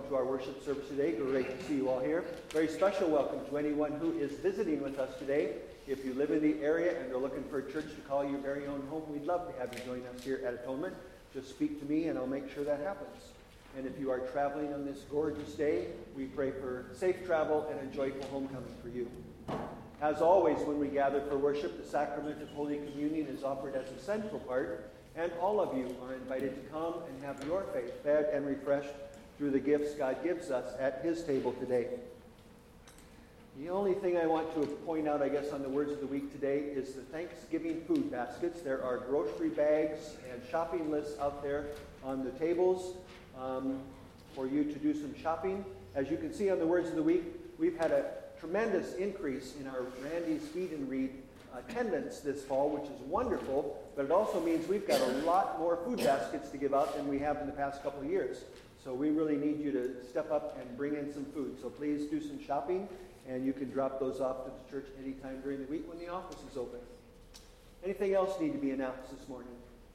to our worship service today. Great to see you all here. Very special welcome to anyone who is visiting with us today. If you live in the area and are looking for a church to call your very own home, we'd love to have you join us here at Atonement. Just speak to me and I'll make sure that happens. And if you are traveling on this gorgeous day, we pray for safe travel and a joyful homecoming for you. As always, when we gather for worship, the sacrament of Holy Communion is offered as a central part, and all of you are invited to come and have your faith fed and refreshed through the gifts God gives us at his table today. The only thing I want to point out, I guess, on the words of the week today is the Thanksgiving food baskets. There are grocery bags and shopping lists out there on the tables for you to do some shopping. As you can see on the words of the week, we've had a tremendous increase in our Randy's Feed and Read attendance this fall, which is wonderful, but it also means we've got a lot more food baskets to give out than we have in the past couple of years. So we really need you to step up and bring in some food. So please do some shopping, and you can drop those off to the church anytime during the week when the office is open. Anything else need to be announced this morning?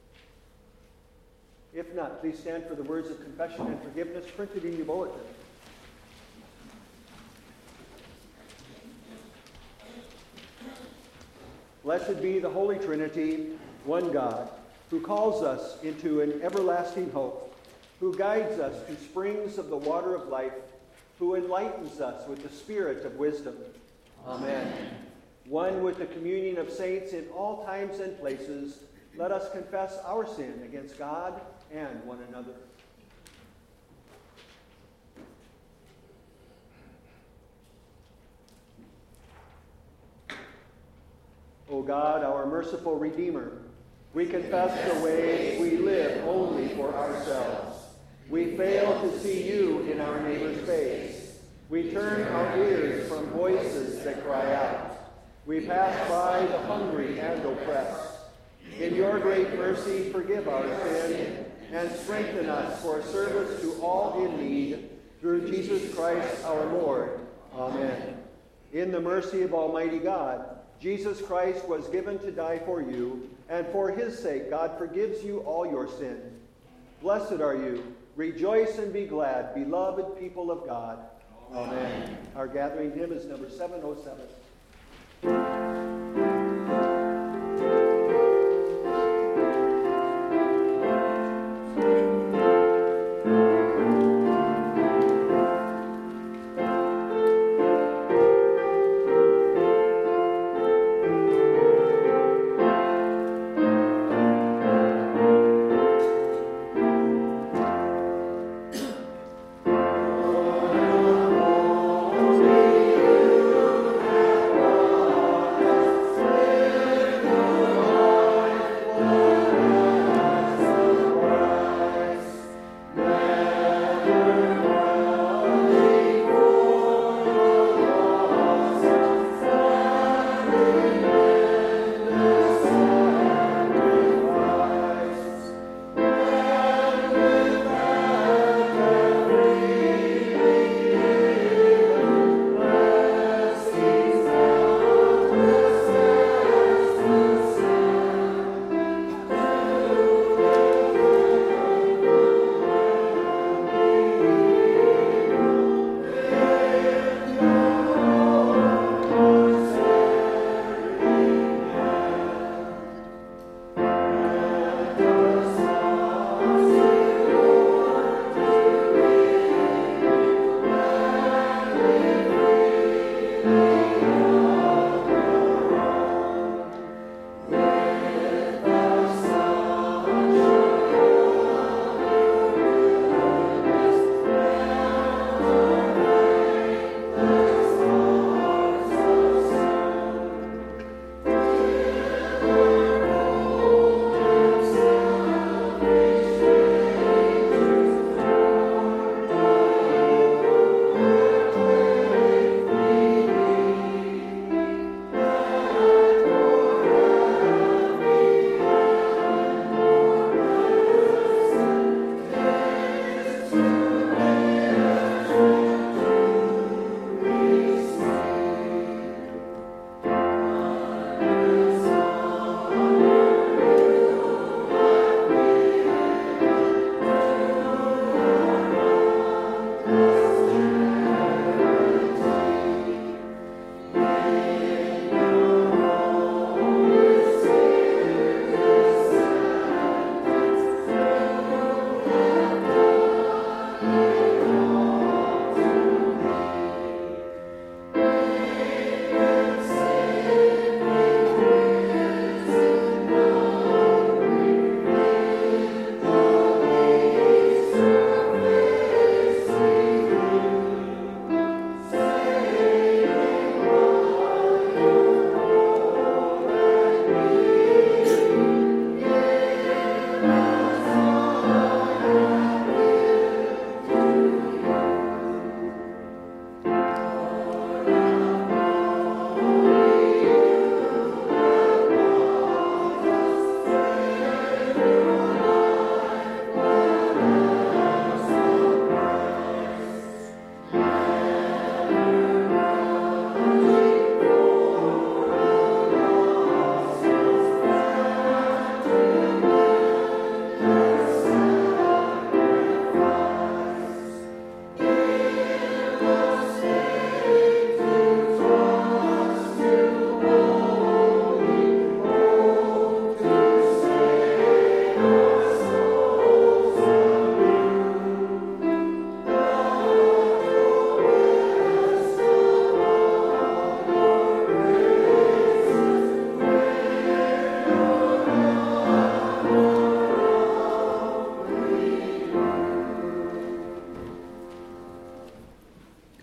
If not, please stand for the words of confession and forgiveness printed in your bulletin. Blessed be the Holy Trinity, one God, who calls us into an everlasting hope, who guides us to springs of the water of life, who enlightens us with the spirit of wisdom. Amen. One with the communion of saints in all times and places, let us confess our sin against God and one another. O God, our merciful Redeemer, we confess the way we live only for ourselves. We fail to see you in our neighbor's face. We turn our ears from voices that cry out. We pass by the hungry and oppressed. In your great mercy, forgive our sin and strengthen us for service to all in need, through Jesus Christ our Lord. Amen. In the mercy of Almighty God, Jesus Christ was given to die for you, and for his sake God forgives you all your sin. Blessed are you. Rejoice and be glad, beloved people of God. Amen. Our gathering hymn is number 707.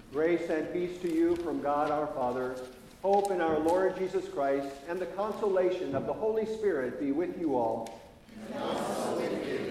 Grace and peace to you from God our Father, hope in our Lord Jesus Christ, and the consolation of the Holy Spirit be with you all. And also with you.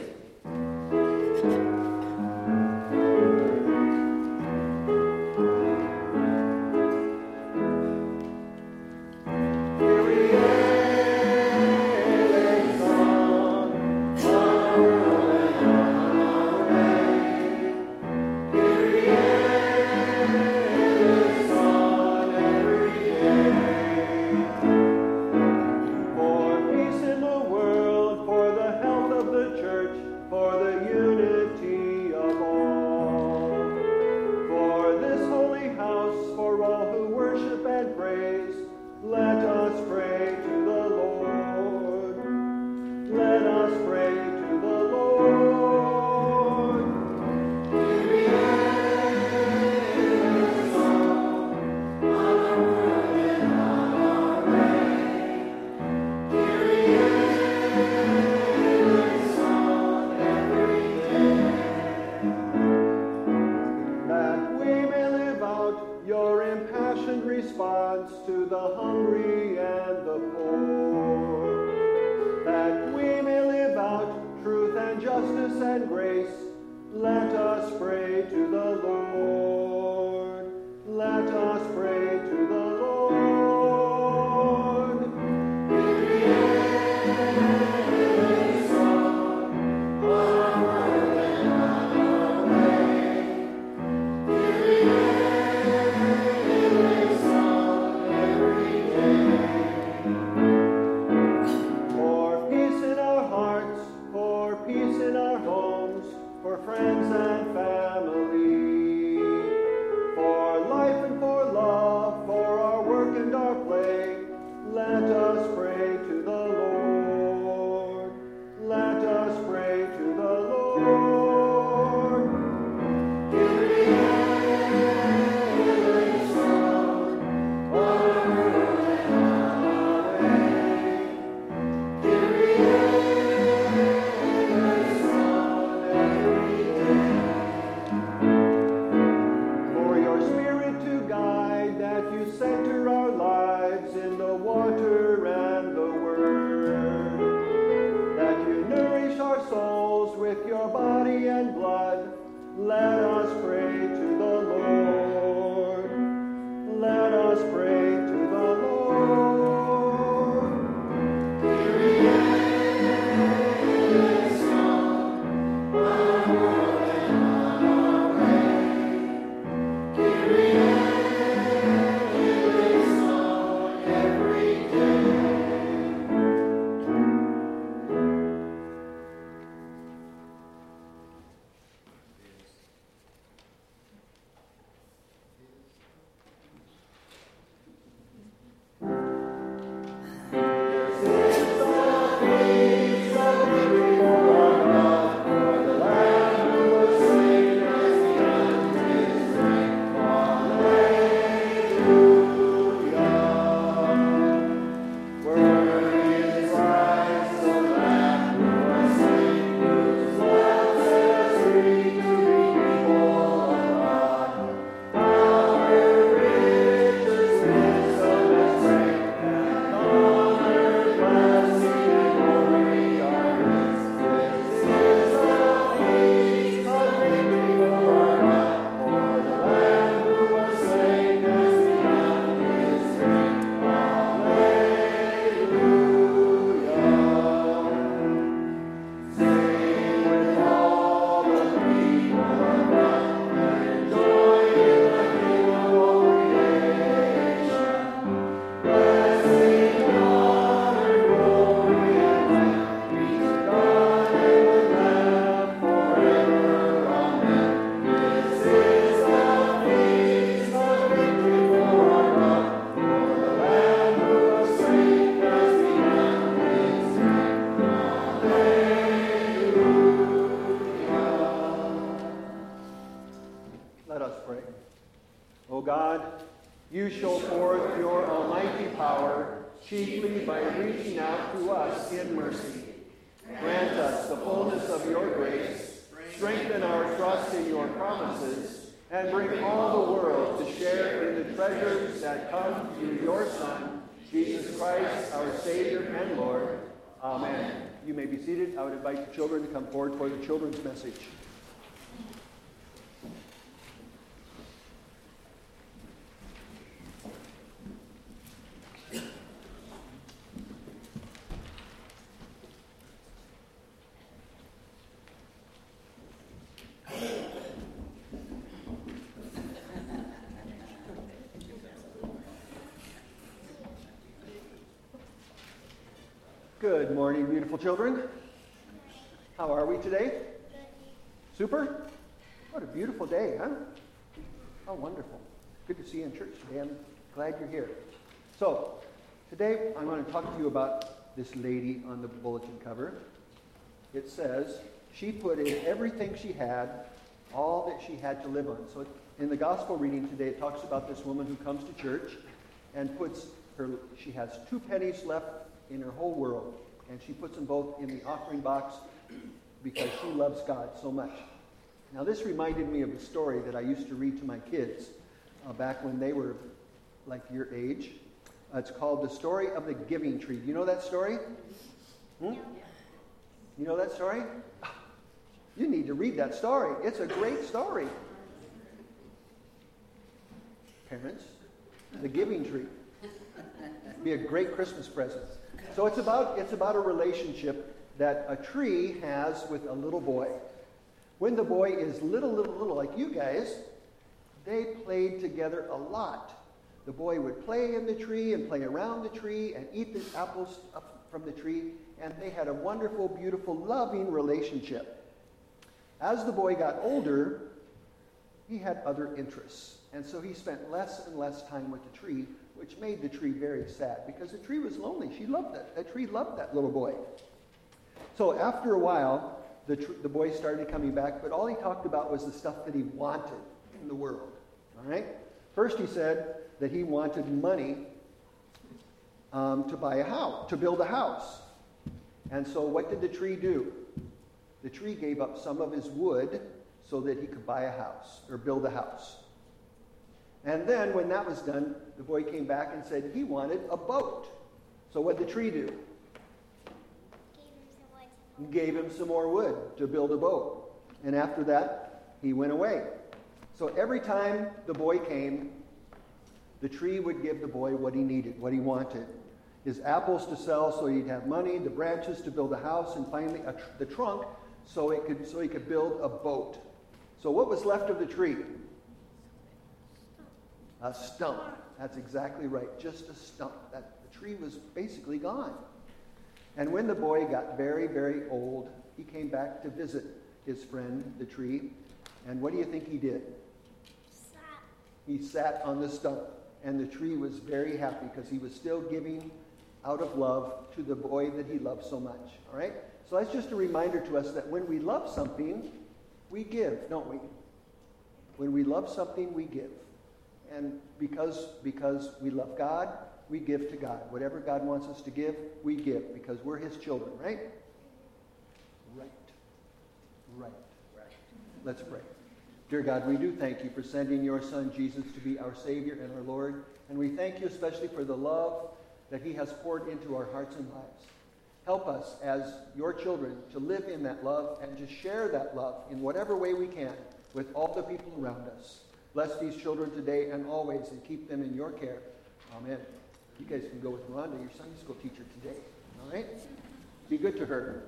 O God, you show forth your almighty power, chiefly by reaching out to us in mercy. Grant us the fullness of your grace, strengthen our trust in your promises, and bring all the world to share in the treasures that come through your Son, Jesus Christ, our Savior and Lord. Amen. You may be seated. I would invite the children to come forward for the children's message. Good morning, beautiful children. How are we today? Super? What a beautiful day, huh? How wonderful. Good to see you in church today. I'm glad you're here. So, today I'm going to talk to you about this lady on the bulletin cover. It says, she put in everything she had, all that she had to live on. So, in the gospel reading today, it talks about this woman who comes to church and she has 2 pennies left in her whole world, and she puts them both in the offering box because she loves God so much. Now, this reminded me of a story that I used to read to my kids back when they were like your age. It's called The Story of the Giving Tree. Do you know that story? You know that story? You need to read that story. It's a great story. Parents, The Giving Tree. Be a great Christmas present. So it's about a relationship that a tree has with a little boy. When the boy is little, like you guys, they played together a lot. The boy would play in the tree and play around the tree and eat the apples up from the tree, and they had a wonderful, beautiful, loving relationship. As the boy got older, he had other interests, and so he spent less and less time with the tree, which made the tree very sad because the tree was lonely. She loved it. That tree loved that little boy. So after a while, the boy started coming back, but all he talked about was the stuff that he wanted in the world. All right? First, he said that he wanted money to buy a house, to build a house. And so what did the tree do? The tree gave up some of his wood so that he could buy a house or build a house. And then when that was done, the boy came back and said he wanted a boat. So what did the tree do? Gave him some more wood to build a boat. And after that, he went away. So every time the boy came, the tree would give the boy what he needed, what he wanted. His apples to sell so he'd have money, the branches to build a house, and finally the trunk so he could build a boat. So what was left of the tree? A stump. That's exactly right. Just a stump. The tree was basically gone. And when the boy got very, very old, he came back to visit his friend, the tree. And what do you think he did? He sat on the stump. And the tree was very happy because he was still giving out of love to the boy that he loved so much. All right? So that's just a reminder to us that when we love something, we give, don't we? When we love something, we give. And because we love God, we give to God. Whatever God wants us to give, we give because we're his children, right? Right. Let's pray. Dear God, we do thank you for sending your Son, Jesus, to be our Savior and our Lord. And we thank you especially for the love that he has poured into our hearts and lives. Help us as your children to live in that love and to share that love in whatever way we can with all the people around us. Bless these children today and always and keep them in your care. Amen. You guys can go with Rhonda, your Sunday school teacher, today. All right? Be good to her.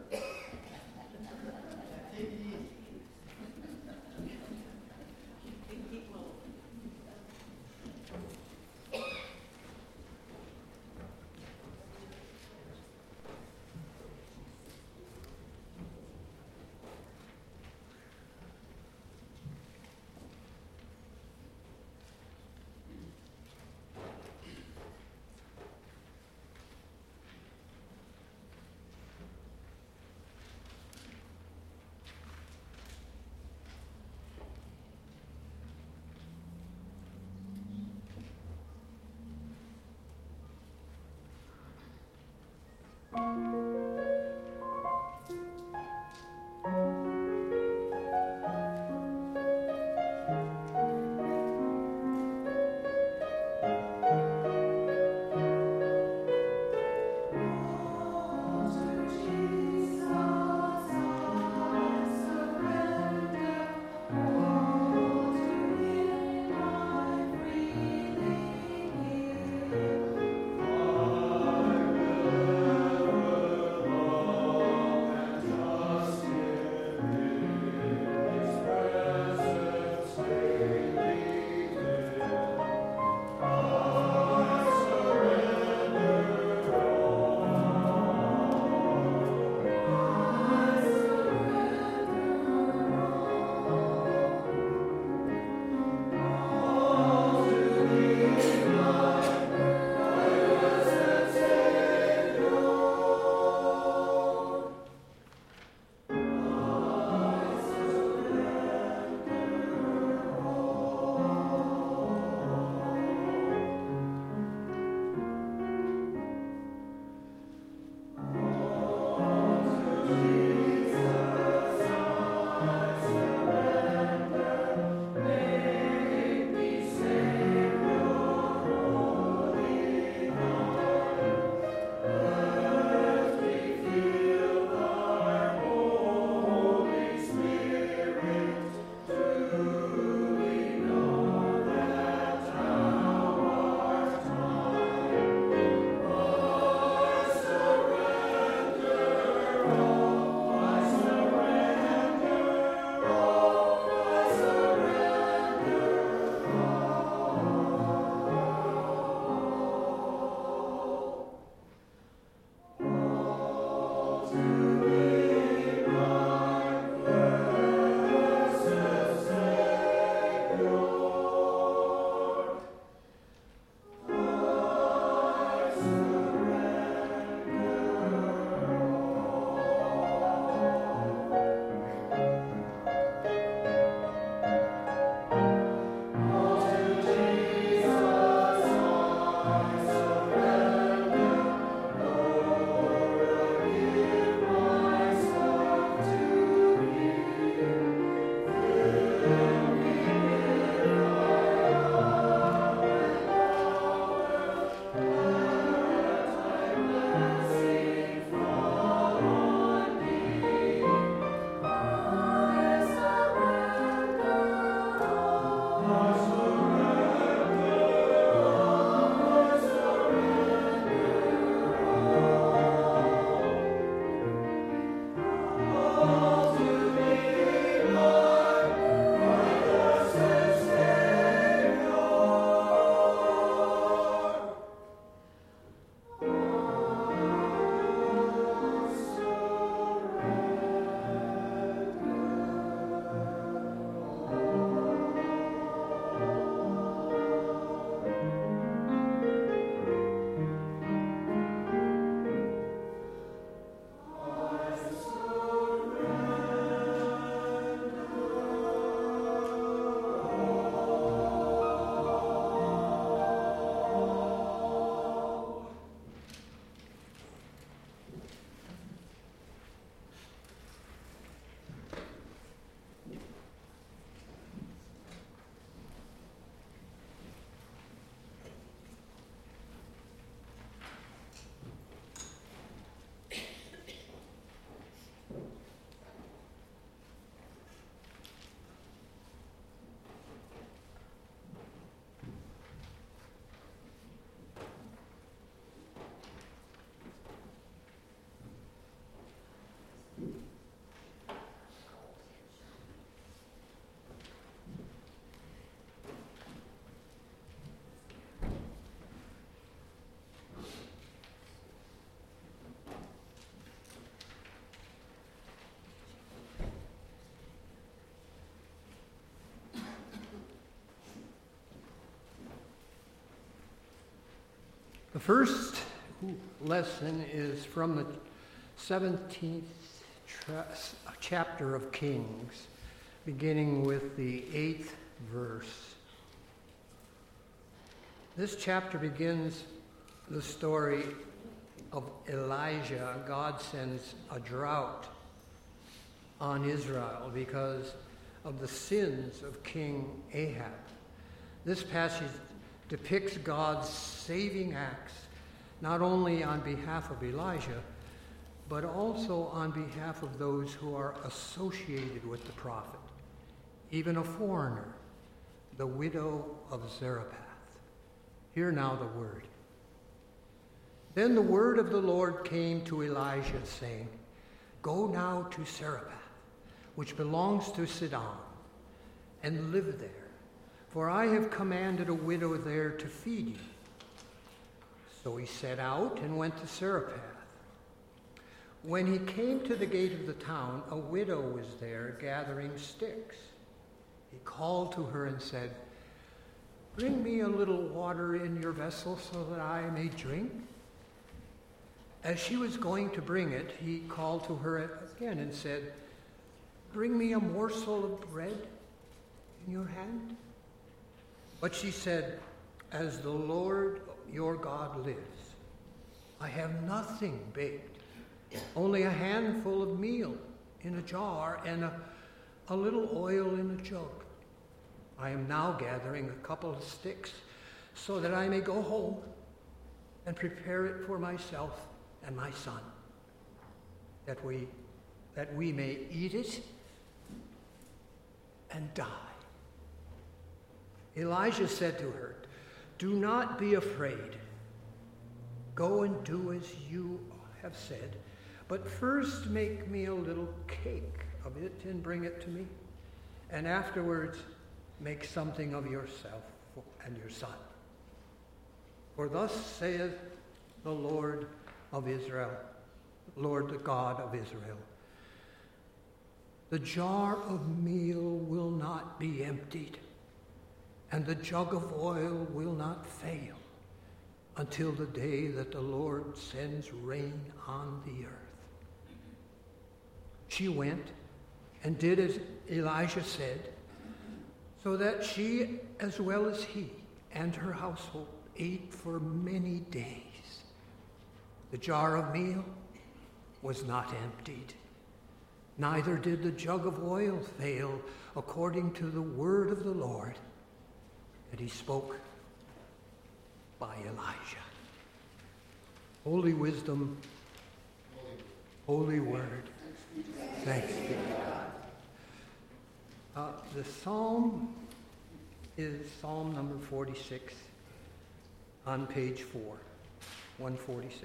The first lesson is from the 17th chapter of Kings, beginning with the 8th verse. This chapter begins the story of Elijah. God sends a drought on Israel because of the sins of King Ahab. This passage depicts God's saving acts not only on behalf of Elijah, but also on behalf of those who are associated with the prophet, even a foreigner, the widow of Zarephath. Hear now the word. Then the word of the Lord came to Elijah, saying, Go now to Zarephath, which belongs to Sidon, and live there. For I have commanded a widow there to feed you. So he set out and went to Zarephath. When he came to the gate of the town, a widow was there gathering sticks. He called to her and said, Bring me a little water in your vessel so that I may drink. As she was going to bring it, he called to her again and said, Bring me a morsel of bread in your hand. But she said, As the Lord your God lives, I have nothing baked, only a handful of meal in a jar and a little oil in a jug. I am now gathering a couple of sticks so that I may go home and prepare it for myself and my son, that we may eat it and die. Elijah said to her, Do not be afraid. Go and do as you have said, but first make me a little cake of it and bring it to me, and afterwards make something of yourself and your son. For thus saith the Lord of Israel, Lord the God of Israel, the jar of meal will not be emptied, and the jug of oil will not fail until the day that the Lord sends rain on the earth. She went and did as Elijah said, so that she, as well as he and her household, ate for many days. The jar of meal was not emptied, neither did the jug of oil fail, according to the word of the Lord that he spoke by Elijah. Holy wisdom, holy word. Thanks be to God. The psalm is Psalm number 46 on page 4, 146.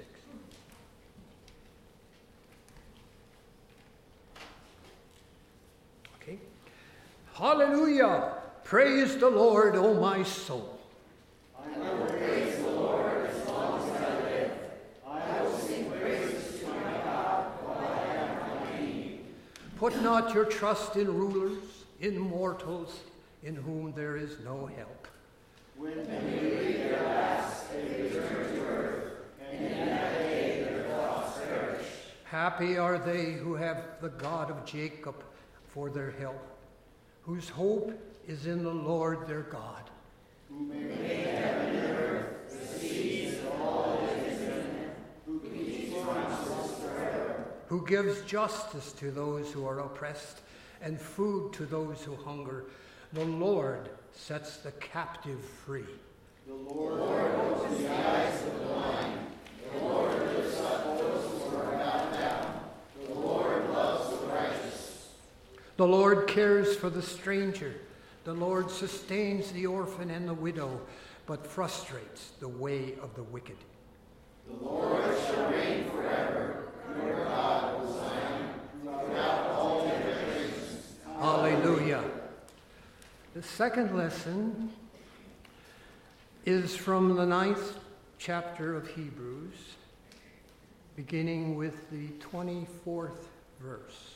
Okay. Hallelujah! Praise the Lord, O my soul. I will praise the Lord as long as I live. I will sing praises to my God while I am on my knee. Put not your trust in rulers, in mortals, in whom there is no help. When they read their last, they return to earth, and in that day their thoughts perish. Happy are they who have the God of Jacob for their help, whose hope is in the Lord their God. Who made heaven and earth, the seas and all that is in them, who keeps promises forever. Who gives justice to those who are oppressed and food to those who hunger. The Lord sets the captive free. The Lord opens the eyes of the blind. The Lord lifts up those who are bowed down. The Lord loves the righteous. The Lord cares for the stranger. The Lord sustains the orphan and the widow, but frustrates the way of the wicked. The Lord shall reign forever. Your God, O Zion, throughout all generations. Hallelujah. The second lesson is from the 9th chapter of Hebrews, beginning with the 24th verse.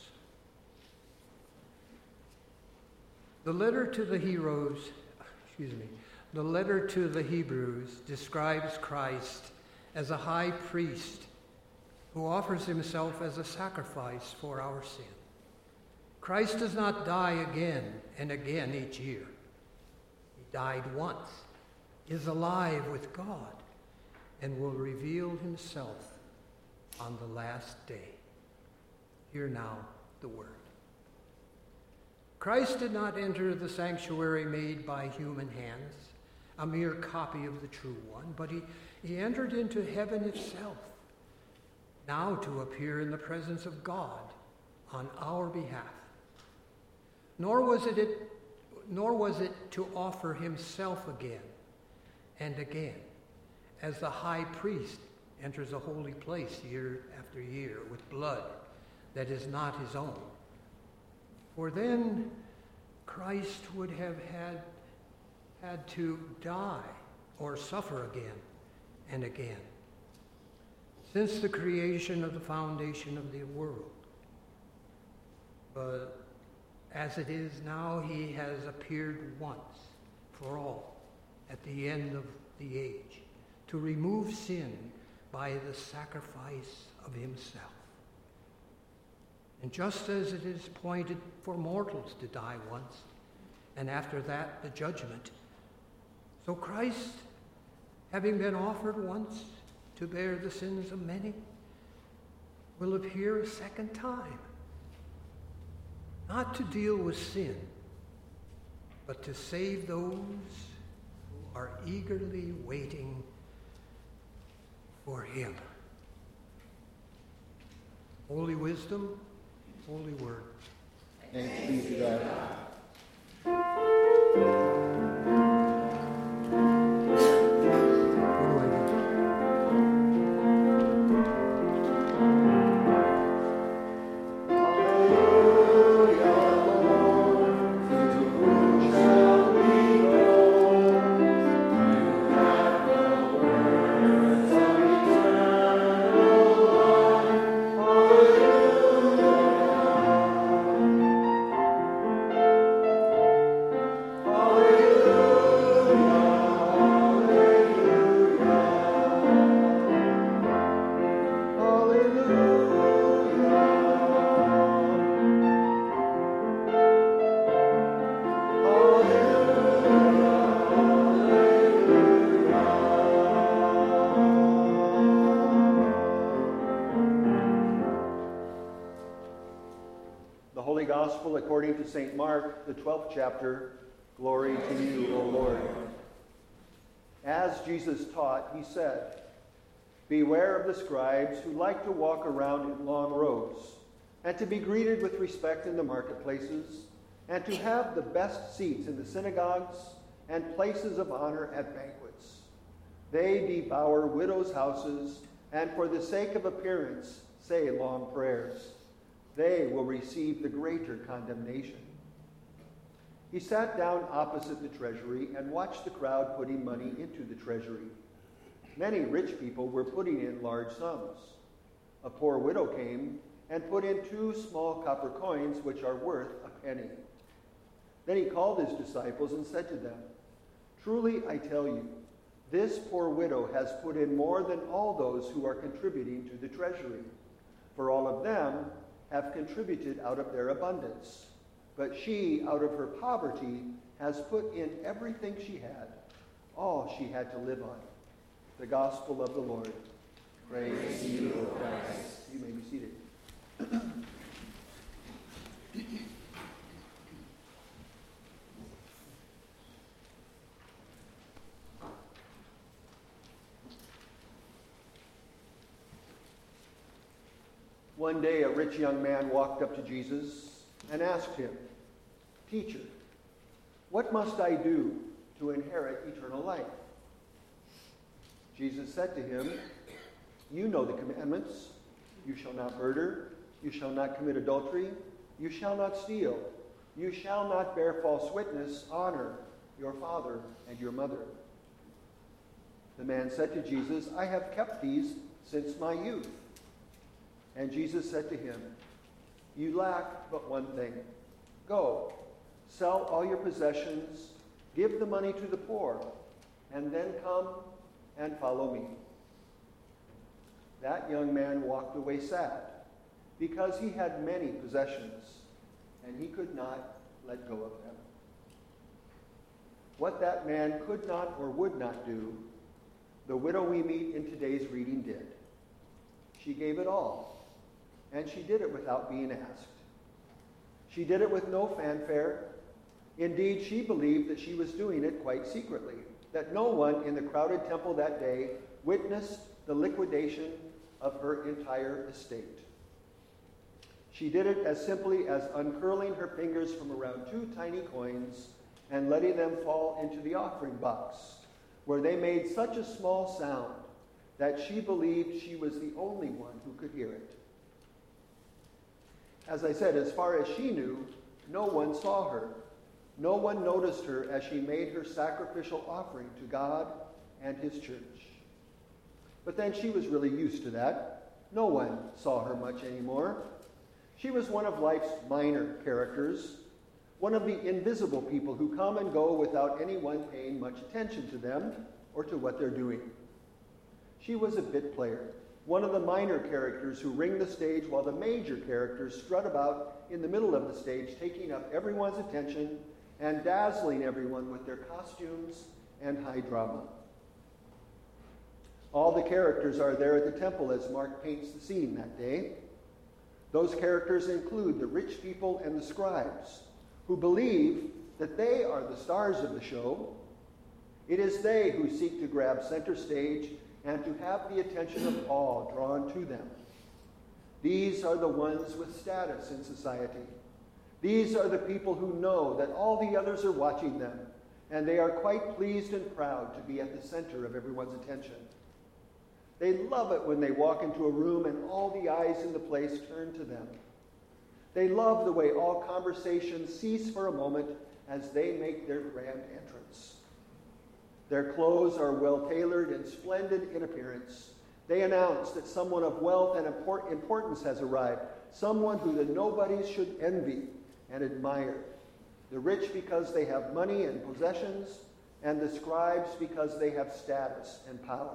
The letter to the Hebrews describes Christ as a high priest who offers himself as a sacrifice for our sin. Christ does not die again and again each year. He died once, is alive with God, and will reveal himself on the last day. Hear now the word. Christ did not enter the sanctuary made by human hands, a mere copy of the true one, but he entered into heaven itself, now to appear in the presence of God on our behalf. Nor was it to offer himself again and again, as the high priest enters a holy place year after year with blood that is not his own. For then Christ would have had to die or suffer again and again since the creation of the foundation of the world. But as it is now, he has appeared once for all at the end of the age to remove sin by the sacrifice of himself. And just as it is appointed for mortals to die once, and after that the judgment, so Christ, having been offered once to bear the sins of many, will appear a second time, not to deal with sin, but to save those who are eagerly waiting for him. Holy wisdom, holy word. Thanks be to God. According to St. Mark, the 12th chapter, glory to you, O Lord. As Jesus taught, he said, "Beware of the scribes who like to walk around in long robes, and to be greeted with respect in the marketplaces, and to have the best seats in the synagogues and places of honor at banquets. They devour widows' houses, and for the sake of appearance say long prayers. They will receive the greater condemnation." He sat down opposite the treasury and watched the crowd putting money into the treasury. Many rich people were putting in large sums. A poor widow came and put in 2 small copper coins, which are worth a penny. Then he called his disciples and said to them, "Truly I tell you, this poor widow has put in more than all those who are contributing to the treasury. For all of them have contributed out of their abundance. But she, out of her poverty, has put in everything she had, all she had to live on." The Gospel of the Lord. Praise to you, O Christ. You may be seated. One day, a rich young man walked up to Jesus and asked him, "Teacher, what must I do to inherit eternal life?" Jesus said to him, "You know the commandments. You shall not murder. You shall not commit adultery. You shall not steal. You shall not bear false witness. Honor your father and your mother." The man said to Jesus, "I have kept these since my youth." And Jesus said to him, "You lack but one thing. Go, sell all your possessions, give the money to the poor, and then come and follow me." that young man walked away sad because he had many possessions and he could not let go of them. What that man could not or would not do, the widow we meet in today's reading did. She gave it all, and she did it without being asked. She did it with no fanfare. Indeed, she believed that she was doing it quite secretly, that no one in the crowded temple that day witnessed the liquidation of her entire estate. She did it as simply as uncurling her fingers from around 2 tiny coins and letting them fall into the offering box, where they made such a small sound that she believed she was the only one who could hear it. As I said, as far as she knew, no one saw her. No one noticed her as she made her sacrificial offering to God and his church. But then she was really used to that. No one saw her much anymore. She was one of life's minor characters, one of the invisible people who come and go without anyone paying much attention to them or to what they're doing. She was a bit player, one of the minor characters who ring the stage while the major characters strut about in the middle of the stage, taking up everyone's attention and dazzling everyone with their costumes and high drama. All the characters are there at the temple as Mark paints the scene that day. Those characters include the rich people and the scribes, who believe that they are the stars of the show. It is they who seek to grab center stage and to have the attention of all drawn to them. These are the ones with status in society. These are the people who know that all the others are watching them, and they are quite pleased and proud to be at the center of everyone's attention. They love it when they walk into a room and all the eyes in the place turn to them. They love the way all conversations cease for a moment as they make their grand entrance. Their clothes are well-tailored and splendid in appearance. They announce that someone of wealth and importance has arrived, someone who the nobodies should envy and admire. The rich because they have money and possessions, and the scribes because they have status and power.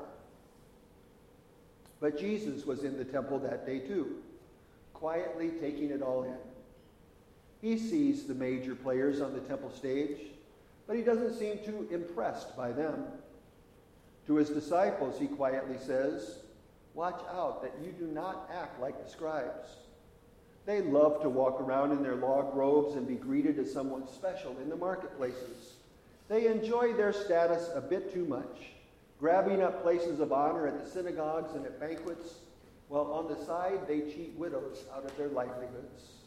But Jesus was in the temple that day too, quietly taking it all in. He sees the major players on the temple stage, but he doesn't seem too impressed by them. To his disciples, he quietly says, "Watch out that you do not act like the scribes." They love to walk around in their log robes and be greeted as someone special in the marketplaces. They enjoy their status a bit too much, grabbing up places of honor at the synagogues and at banquets, while on the side they cheat widows out of their livelihoods.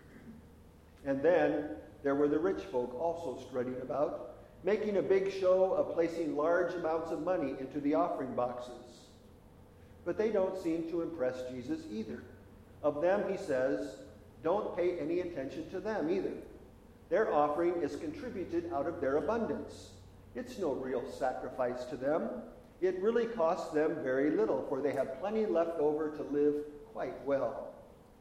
And then there were the rich folk also strutting about, making a big show of placing large amounts of money into the offering boxes. But they don't seem to impress Jesus either. Of them, he says, don't pay any attention to them either. Their offering is contributed out of their abundance. It's no real sacrifice to them. It really costs them very little, for they have plenty left over to live quite well.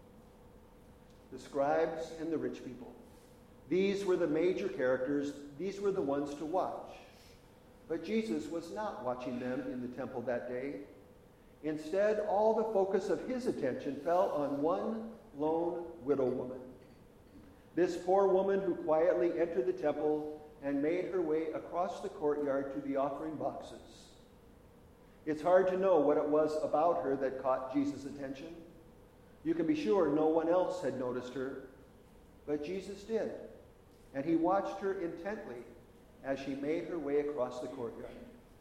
The scribes and the rich people. These were the major characters. These were the ones to watch. But Jesus was not watching them in the temple that day. Instead, all the focus of his attention fell on one lone widow woman. This poor woman who quietly entered the temple and made her way across the courtyard to the offering boxes. It's hard to know what it was about her that caught Jesus' attention. You can be sure no one else had noticed her, but Jesus did, and he watched her intently as she made her way across the courtyard.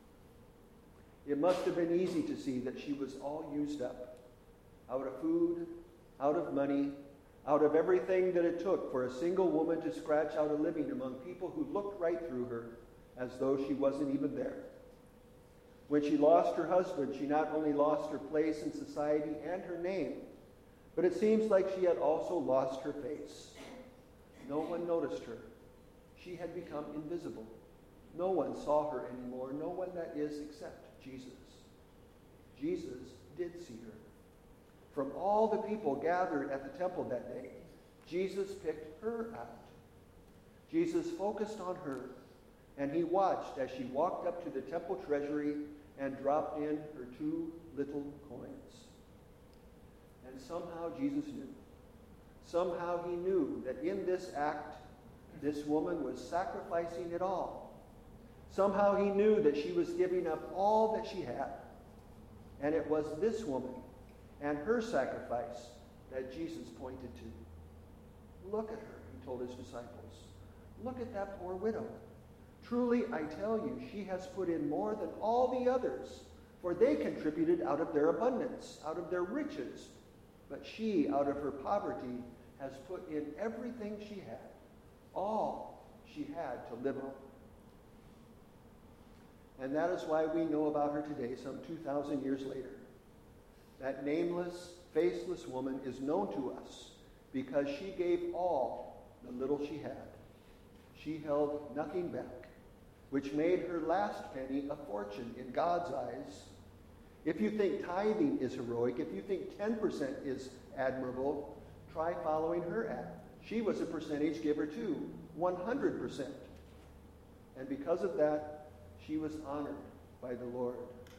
It must have been easy to see that she was all used up, out of food, out of money, out of everything that it took for a single woman to scratch out a living among people who looked right through her as though she wasn't even there. When she lost her husband, she not only lost her place in society and her name, but it seems like she had also lost her face. No one noticed her. She had become invisible. No one saw her anymore, no one that is except Jesus. Jesus did see her. From all the people gathered at the temple that day, Jesus picked her out. Jesus focused on her, and he watched as she walked up to the temple treasury and dropped in her 2 little coins. And somehow Jesus knew. Somehow he knew that in this act, this woman was sacrificing it all. Somehow he knew that she was giving up all that she had. And it was this woman and her sacrifice that Jesus pointed to. Look at her, he told his disciples. Look at that poor widow. Truly, I tell you, she has put in more than all the others, for they contributed out of their abundance, out of their riches. But she, out of her poverty, has put in everything she had, all she had to live on. And that is why we know about her today, some 2,000 years later. That nameless, faceless woman is known to us because she gave all the little she had. She held nothing back, which made her last penny a fortune in God's eyes. If you think tithing is heroic, if you think 10% is admirable, try following her ad. She was a percentage giver too, 100%. And because of that, she was honored by the Lord.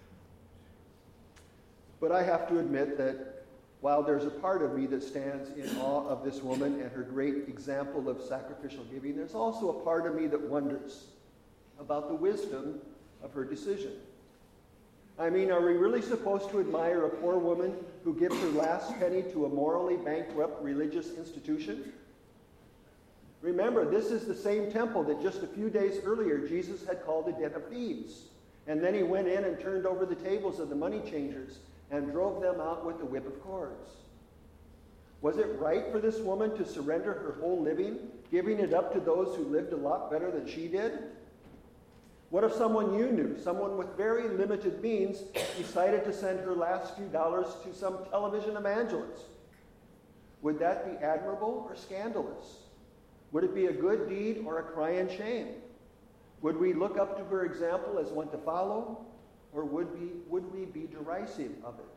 But I have to admit that while there's a part of me that stands in awe of this woman and her great example of sacrificial giving, there's also a part of me that wonders about the wisdom of her decision. I mean, are we really supposed to admire a poor woman who gives her last penny to a morally bankrupt religious institution? Remember, this is the same temple that just a few days earlier Jesus had called a den of thieves. And then he went in and turned over the tables of the money changers and drove them out with a whip of cords. Was it right for this woman to surrender her whole living, giving it up to those who lived a lot better than she did? What if someone you knew, someone with very limited means, decided to send her last few dollars to some television evangelist? Would that be admirable or scandalous? Would it be a good deed or a crying shame? Would we look up to her example as one to follow, or would we be derisive of it?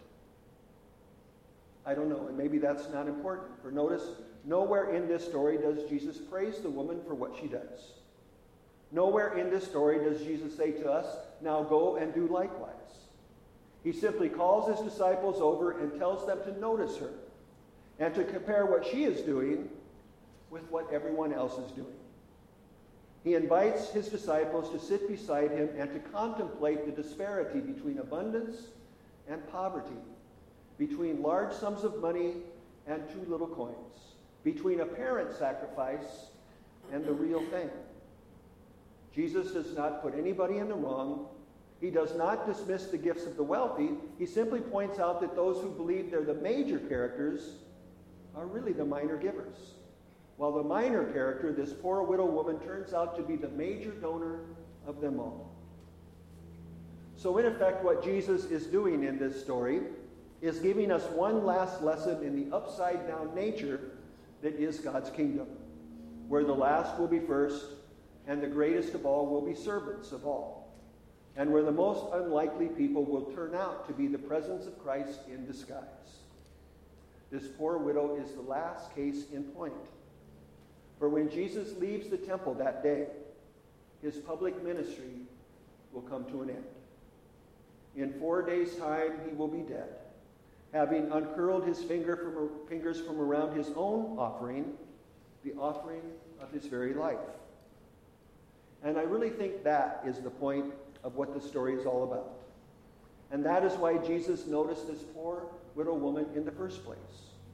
I don't know, and maybe that's not important. For notice, nowhere in this story does Jesus praise the woman for what she does. Nowhere in this story does Jesus say to us, now go and do likewise. He simply calls his disciples over and tells them to notice her and to compare what she is doing with what everyone else is doing. He invites his disciples to sit beside him and to contemplate the disparity between abundance and poverty, between large sums of money and too little coins, between apparent sacrifice and the real thing. Jesus does not put anybody in the wrong. He does not dismiss the gifts of the wealthy. He simply points out that those who believe they're the major characters are really the minor givers, while the minor character, this poor widow woman, turns out to be the major donor of them all. So in effect, what Jesus is doing in this story is giving us one last lesson in the upside-down nature that is God's kingdom, where the last will be first, and the greatest of all will be servants of all, and where the most unlikely people will turn out to be the presence of Christ in disguise. This poor widow is the last case in point. For when Jesus leaves the temple that day, his public ministry will come to an end. In 4 days' time, he will be dead, having uncurled his fingers from around his own offering, the offering of his very life. And I really think that is the point of what the story is all about. And that is why Jesus noticed this poor widow woman in the first place.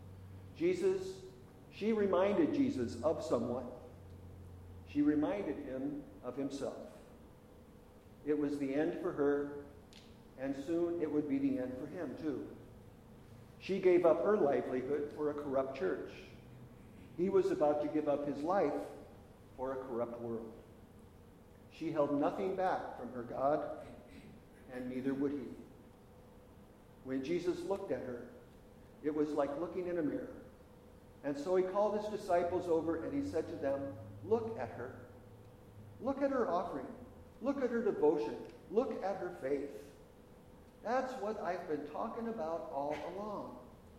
She reminded Jesus of someone. She reminded him of himself. It was the end for her, and soon it would be the end for him too. She gave up her livelihood for a corrupt church. He was about to give up his life for a corrupt world. She held nothing back from her God, and neither would he. When Jesus looked at her, it was like looking in a mirror. And so he called his disciples over and he said to them, look at her. Look at her offering. Look at her devotion. Look at her faith. That's what I've been talking about all along.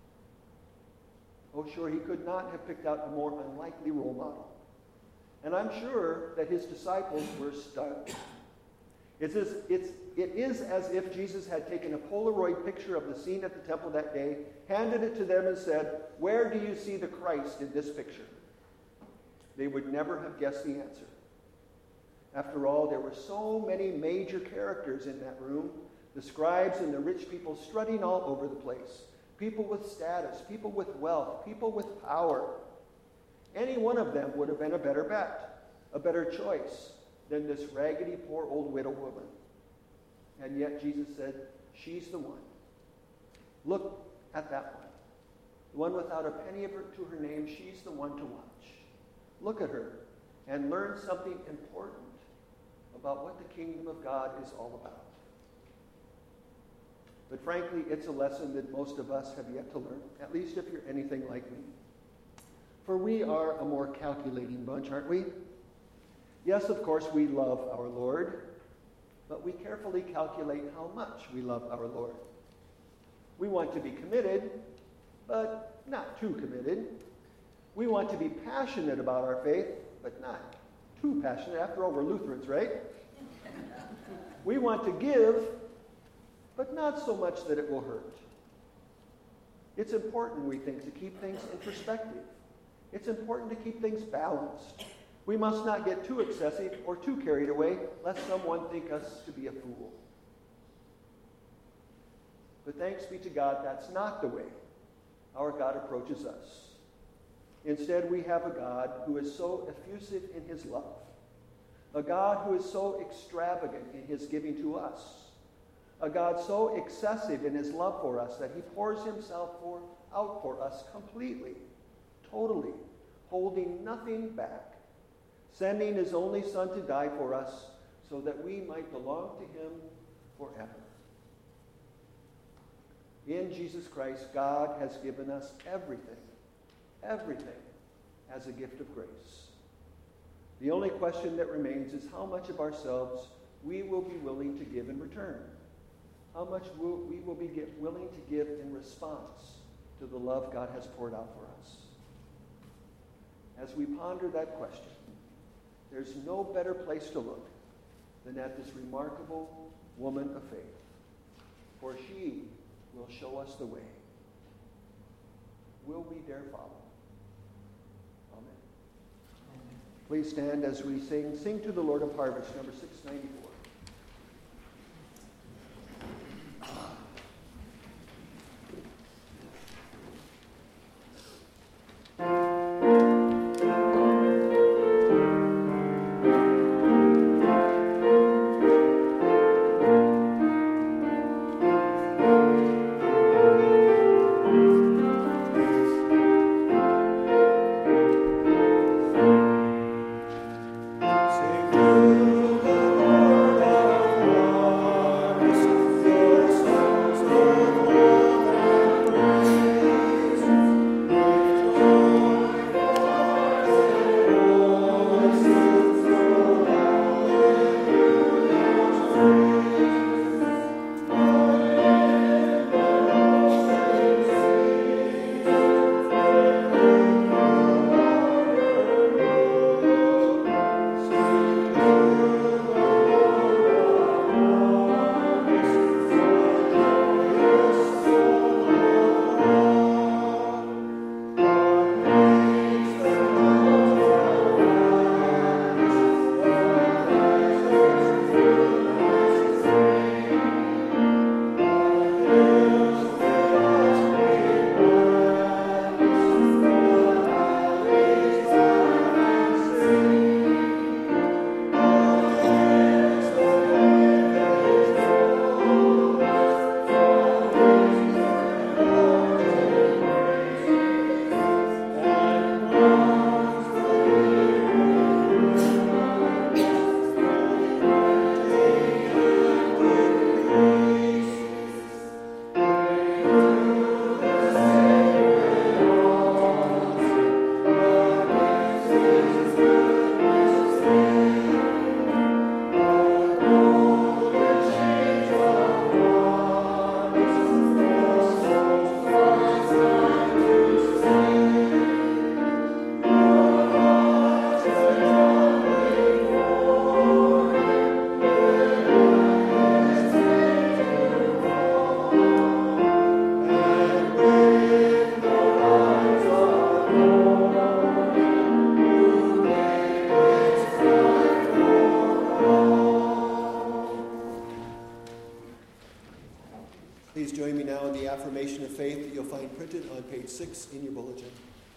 Oh, sure, he could not have picked out a more unlikely role model. And I'm sure that his disciples were stunned. It is as if Jesus had taken a Polaroid picture of the scene at the temple that day, handed it to them and said, "Where do you see the Christ in this picture?" They would never have guessed the answer. After all, there were so many major characters in that room, the scribes and the rich people strutting all over the place, people with status, people with wealth, people with power. Any one of them would have been a better bet, a better choice than this raggedy, poor old widow woman. And yet Jesus said, she's the one. Look at that one. The one without a penny to her name, she's the one to watch. Look at her and learn something important about what the kingdom of God is all about. But frankly, it's a lesson that most of us have yet to learn, at least if you're anything like me. For we are a more calculating bunch, aren't we? Yes, of course, we love our Lord, but we carefully calculate how much we love our Lord. We want to be committed, but not too committed. We want to be passionate about our faith, but not too passionate. After all, we're Lutherans, right? We want to give, but not so much that it will hurt. It's important, we think, to keep things in perspective. It's important to keep things balanced. We must not get too excessive or too carried away, lest someone think us to be a fool. But thanks be to God, that's not the way our God approaches us. Instead, we have a God who is so effusive in his love, a God who is so extravagant in his giving to us, a God so excessive in his love for us that he pours himself out for us completely, totally, holding nothing back, sending his only Son to die for us so that we might belong to him forever. In Jesus Christ, God has given us everything as a gift of grace. The only question that remains is how much of ourselves we will be willing to give in return. How much we will be willing to give in response to the love God has poured out for us. As we ponder that question, there's no better place to look than at this remarkable woman of faith, for she will show us the way. Will we dare follow? Amen. Please stand as we sing to the Lord of Harvest, number 694. Sing to the Lord. Please join me now in the affirmation of faith that you'll find printed on page 6 in your bulletin.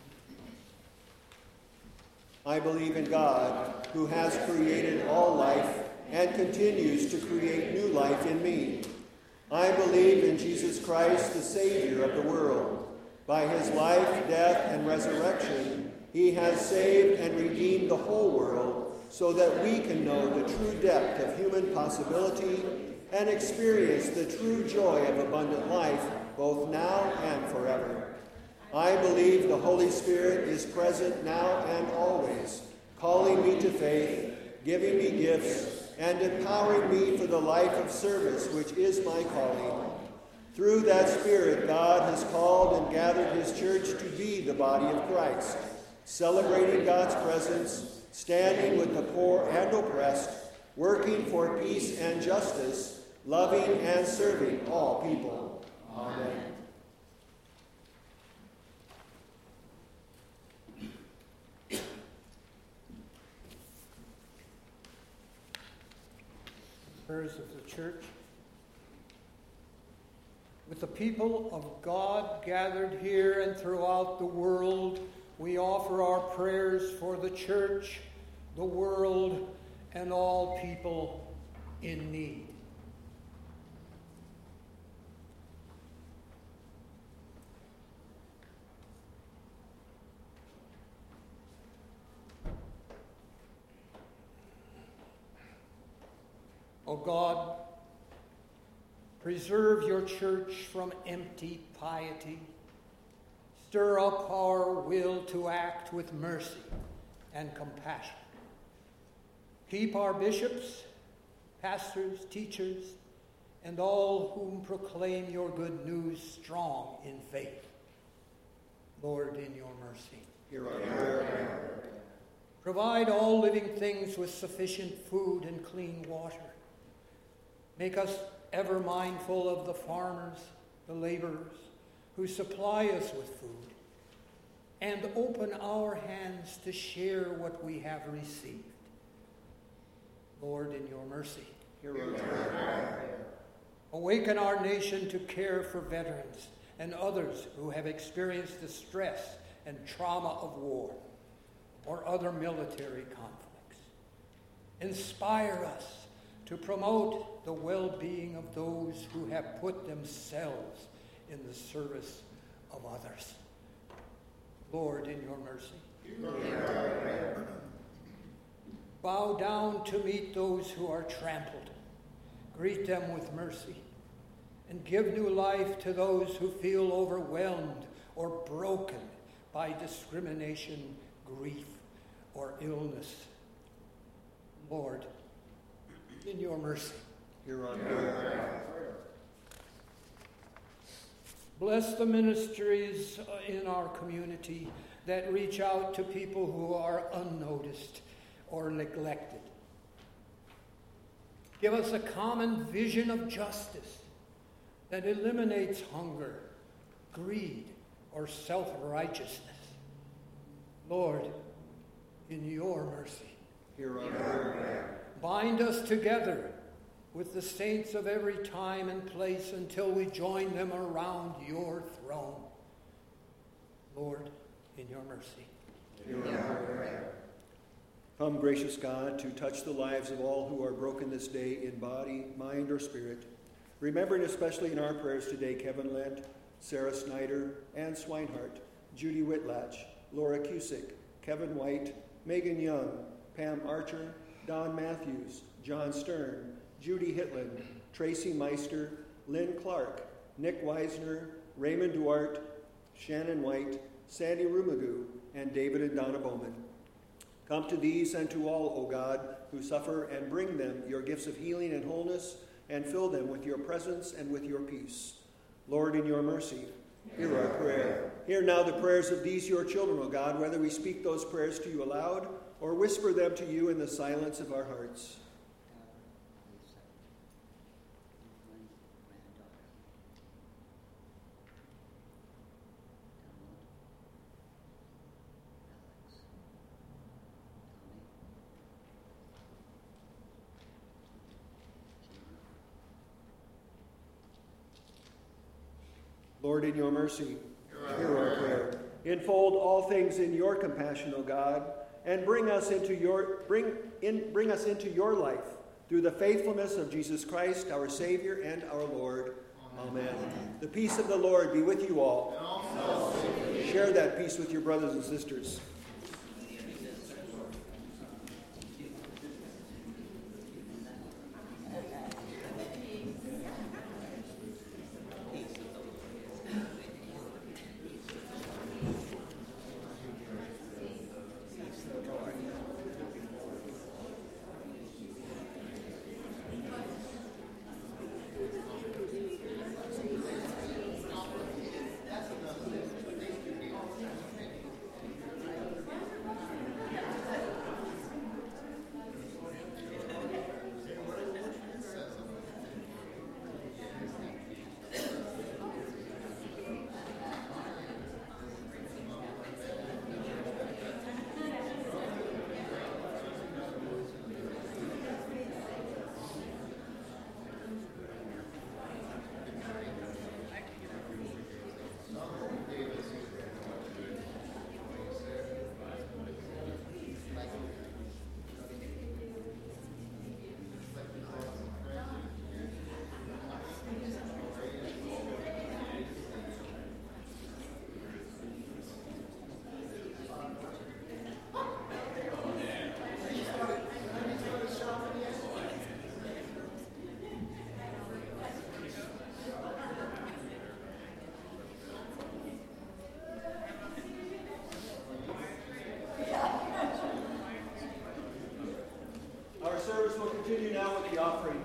I believe in God, who has created all life and continues to create new life in me. I believe in Jesus Christ, the Savior of the world. By his life, death, and resurrection, he has saved and redeemed the whole world so that we can know the true depth of human possibility and experience the true joy of abundant life, both now and forever. I believe the Holy Spirit is present now and always, calling me to faith, giving me gifts, and empowering me for the life of service, which is my calling. Through that Spirit, God has called and gathered his church to be the body of Christ, celebrating God's presence, standing with the poor and oppressed, working for peace and justice, loving and serving all people. Amen. Prayers of the church. With the people of God gathered here and throughout the world, we offer our prayers for the church, the world, and all people in need. O God, preserve your church from empty piety. Stir up our will to act with mercy and compassion. Keep our bishops, pastors, teachers, and all whom proclaim your good news strong in faith. Lord, in your mercy, Hear our prayer. provide all living things with sufficient food and clean water. Make us ever mindful of the farmers, the laborers, who supply us with food, and open our hands to share what we have received. Lord, in your mercy, Hear our prayer. awaken our nation to care for veterans and others who have experienced the stress and trauma of war or other military conflicts. Inspire us to promote the well-being of those who have put themselves in the service of others. Lord, in your mercy, bow down to meet those who are trampled. Greet them with mercy, and give new life to those who feel overwhelmed or broken by discrimination, grief, or illness. Lord, in your mercy, Hear our prayer. bless the ministries in our community that reach out to people who are unnoticed or neglected. Give us a common vision of justice that eliminates hunger, greed, or self-righteousness. Lord, in your mercy, Hear our prayer. bind us together with the saints of every time and place until we join them around your throne. Lord, in your mercy. Hear our prayer. Come, gracious God, to touch the lives of all who are broken this day in body, mind, or spirit. Remembering especially in our prayers today Kevin Lent, Sarah Snyder, Ann Swinehart, Judy Whitlatch, Laura Cusick, Kevin White, Megan Young, Pam Archer, Don Matthews, John Stern, Judy Hitland, Tracy Meister, Lynn Clark, Nick Weisner, Raymond Duarte, Shannon White, Sandy Rumagoo, and David and Donna Bowman. Come to these and to all, O God, who suffer, and bring them your gifts of healing and wholeness, and fill them with your presence and with your peace. Lord, in your mercy, hear our prayer. Hear now the prayers of these your children, O God, whether we speak those prayers to you aloud or whisper them to you in the silence of our hearts. Lord, in your mercy, hear our prayer. Enfold all things in your compassion, O God, and bring us into your life through the faithfulness of Jesus Christ, our Savior and our Lord. Amen. The peace of the Lord be with you all. Share that peace with your brothers and sisters. Service will continue now with the offering.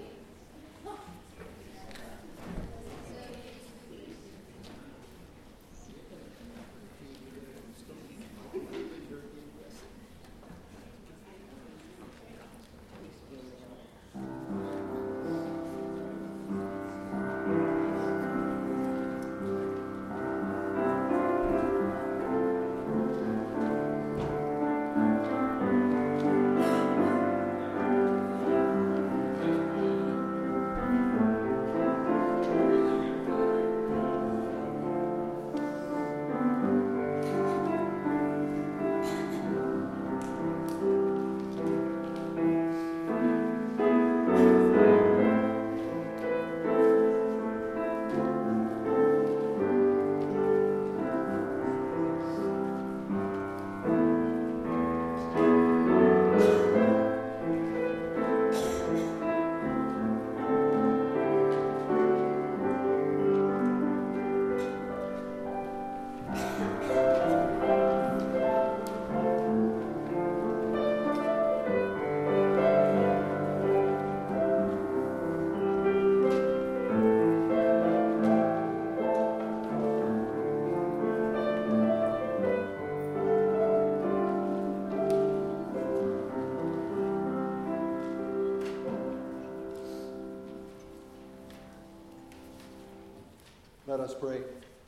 Let us pray.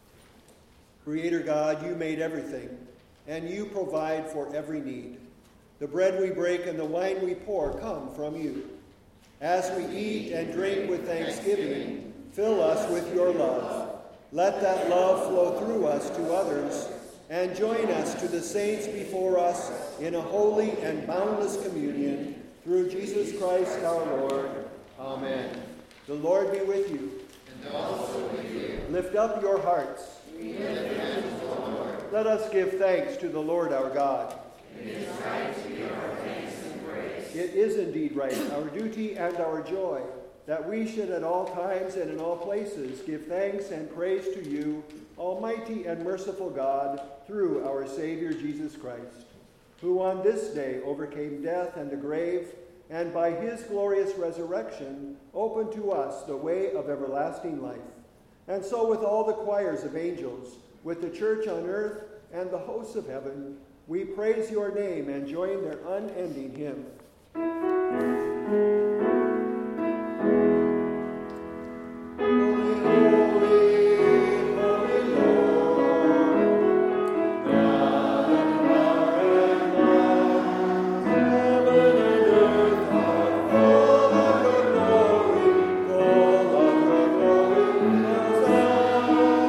Creator God, you made everything, and you provide for every need. The bread we break and the wine we pour come from you. As we eat and drink with thanksgiving, fill us with your love. Let that love flow through us to others, and join us to the saints before us in a holy and boundless communion, through Jesus Christ our Lord. Amen. The Lord be with you. And also with you. Lift up your hearts. We lift them to the Lord. Let us give thanks to the Lord our God. It is right to give our thanks and praise. It is indeed right, our duty and our joy, that we should at all times and in all places give thanks and praise to you, Almighty and merciful God, through our Savior Jesus Christ, who on this day overcame death and the grave, and by his glorious resurrection opened to us the way of everlasting life. And so with all the choirs of angels, with the church on earth and the hosts of heaven, we praise your name and join their unending hymn. Amen.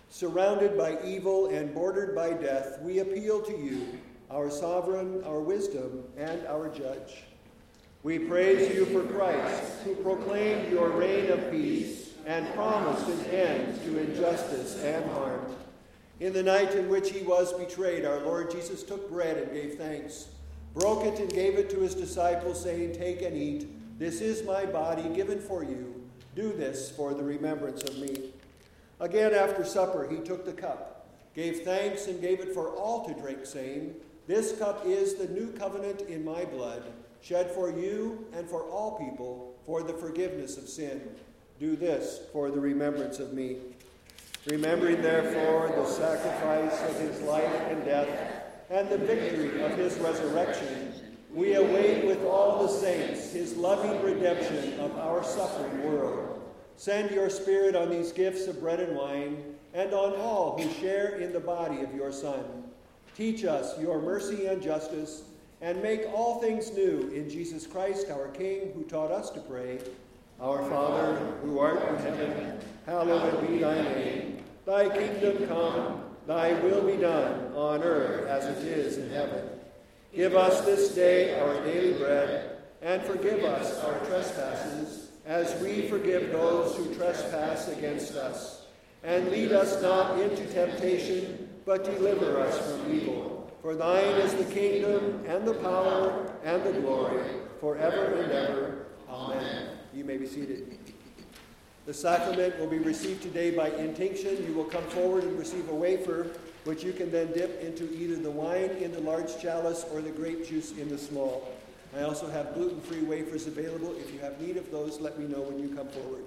Surrounded by evil and bordered by death, we appeal to you, our sovereign, our wisdom, and our judge. We praise you for Christ, who proclaimed your reign of peace and promised an end to injustice and harm. In the night in which he was betrayed, our Lord Jesus took bread and gave thanks, broke it and gave it to his disciples, saying, "Take and eat. This is my body given for you. Do this for the remembrance of me." Again, after supper, he took the cup, gave thanks, and gave it for all to drink, saying, "This cup is the new covenant in my blood, shed for you and for all people for the forgiveness of sin. Do this for the remembrance of me." Remembering, therefore, the sacrifice of his life and death and the victory of his resurrection, we await with all the saints his loving redemption of our suffering world. Send your Spirit on these gifts of bread and wine, and on all who share in the body of your Son. Teach us your mercy and justice, and make all things new in Jesus Christ, our King, who taught us to pray, "Our Father, who art in heaven, hallowed be thy name. Thy kingdom come, thy will be done, on earth as it is in heaven. Give us this day our daily bread, and forgive us our trespasses, as we forgive those who trespass against us. And lead us not into temptation, but deliver us from evil. For thine is the kingdom, and the power, and the glory, forever and ever. Amen. You may be seated. The sacrament will be received today by intinction. You will come forward and receive a wafer, which you can then dip into either the wine in the large chalice or the grape juice in the small. I also have gluten-free wafers available. If you have need of those, let me know when you come forward.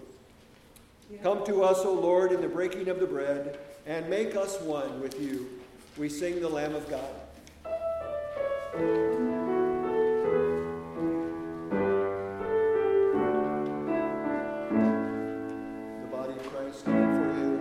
Come to us, O Lord, in the breaking of the bread, and make us one with you. We sing the Lamb of God. The body of Christ given for you.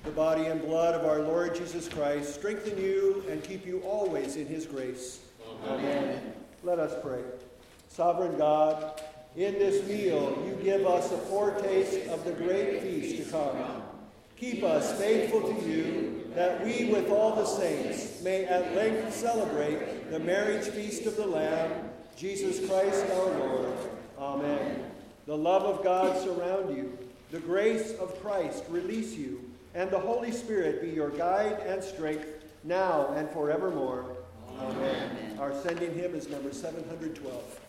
the body and blood of our Lord Jesus Christ strengthen you and keep you always in his grace. Amen. Let us pray. Sovereign God, in this meal you give us a foretaste of the great feast to come. Keep us faithful to you, that we with all the saints may at length celebrate the marriage feast of the Lamb, Jesus Christ our Lord. Amen. The love of God surround you, the grace of Christ release you, and the Holy Spirit be your guide and strength, now and forevermore. Amen. Our sending hymn is number 712.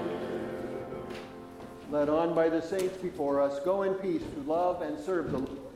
Led on by the saints before us, go in peace to love and serve the Lord.